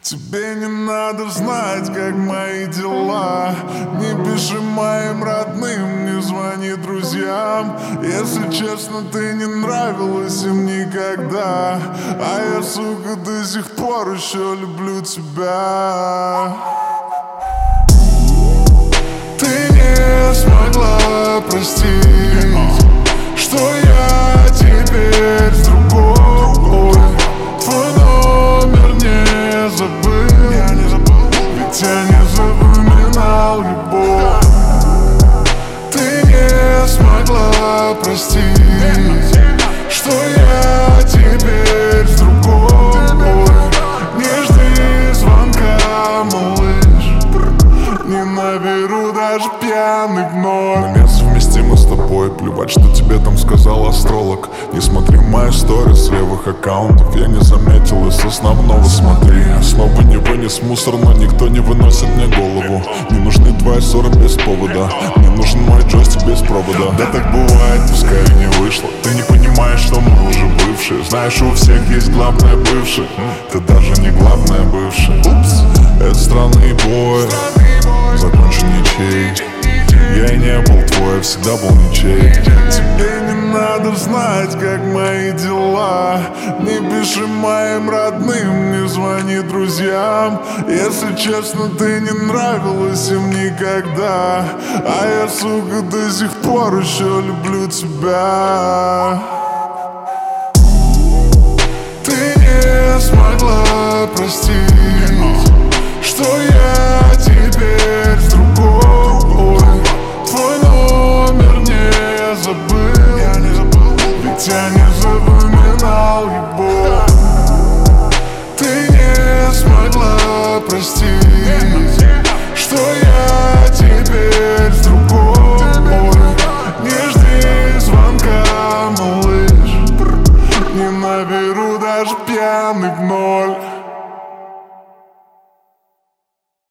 Тебе не надо знать, как мои дела. Не пиши моим родным, не звони друзьям. Если честно, ты не нравилась им никогда. А я, сука, до сих пор еще люблю тебя. Ты не смогла простить, что я теперь с другой. Твой номер не забыл, ведь я не запоминал его. Ты не смогла простить, что я теперь с другой. Не жди звонка, малыш, не наберу даже пьяный вновь. Мы несовместимы с тобой, плевать, что тебе там сказал астролог. Не смотри мои истории с левых аккаунтов, я не заметил, и с основного смотри. Снова не вынес мусор, но никто не выносит мне голову. Не нужны твои ссоры без повода, мне нужен мой джойстик без провода. Да так бывает, пускай и не вышло. Ты не понимаешь, что мы уже бывшие. Знаешь, у всех есть главное бывшее, ты даже не главное бывшее. Упс, это странный бой, закончен ничей. Я и не был твой, я всегда был ничей. Тебе не надо знать, как мои дела. Не пиши моим родным, не звони друзьям. Если честно, ты не нравилась им никогда. А я, сука, до сих пор еще люблю тебя. Ты не смогла простить, что я теперь с другой. Твой номер не забыл, ведь я не запоминал его. Ты не смогла простить, что я теперь с другой. Не жди звонка, малыш, не наберу даже пьяный в ноль.